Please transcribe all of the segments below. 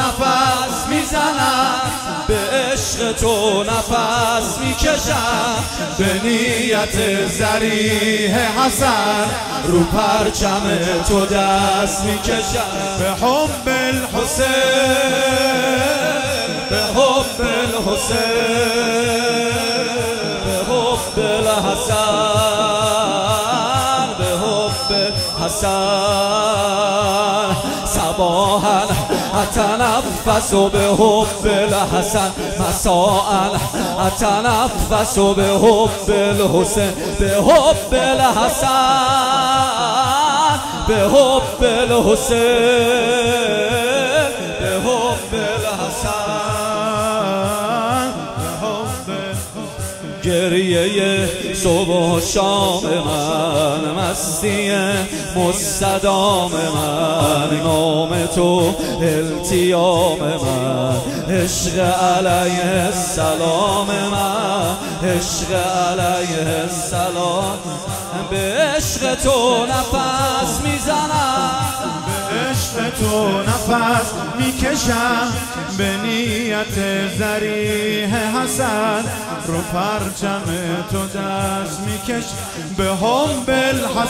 نفس میزنم، به عشق تو نفس میکشم، به نیت ذریح حسن رو پرچم تو دست میکشم. به حب الحسین، به حب الحسین، به حب الحسن، به حب الحسن، صباحا اتنفس به حب الحسن، مساء اتنفس به حب الحسین، به حب الحسن، به حب الحسین، به حب الحسن، به حب. گریه صبح و شام من، مستی مستدام من، نام تو التیام من، عشق علیه السلام من، عشق علیه السلام. به عشق تو نفس میزنم، به عشق تو نفس میکشم، به نیت ذریح حسن رو پرچم تو دست میکش. به حب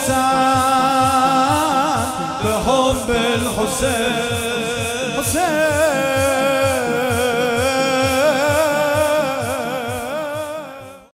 الحسن، به حب الحسین، حسین،